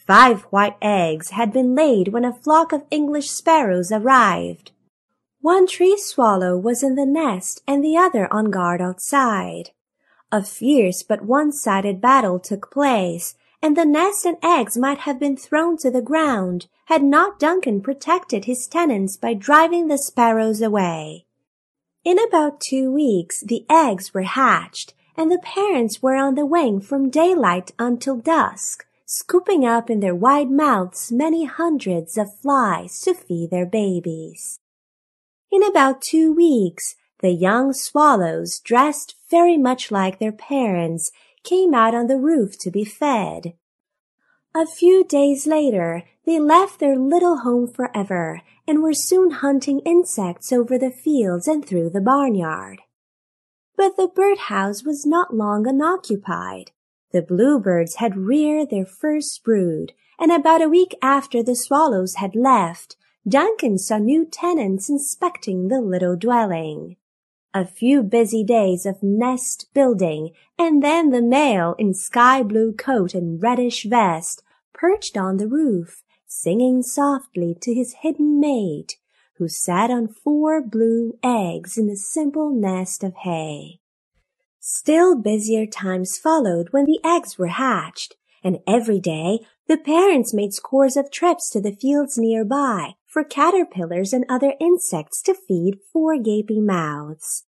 5 white eggs had been laid when a flock of English sparrows arrived. One tree swallow was in the nest and the other on guard outside. A fierce but one-sided battle took place, and the nest and eggs might have been thrown to the ground had not Duncan protected his tenants by driving the sparrows away. In about 2 weeks the eggs were hatched, and the parents were on the wing from daylight until dusk, scooping up in their wide mouths many hundreds of flies to feed their babies. In about 2 weeks, the young swallows, dressed very much like their parents, came out on the roof to be fed. A few days later, they left their little home forever and were soon hunting insects over the fields and through the barnyard. But the birdhouse was not long unoccupied. The bluebirds had reared their first brood, and about a week after the swallows had left, Duncan saw new tenants inspecting the little dwelling. A few busy days of nest building, and then the male in sky blue coat and reddish vest perched on the roof, singing softly to his hidden mate, who sat on 4 blue eggs in a simple nest of hay. Still busier times followed when the eggs were hatched, and every day the parents made scores of trips to the fields nearby for caterpillars and other insects to feed 4 gaping mouths.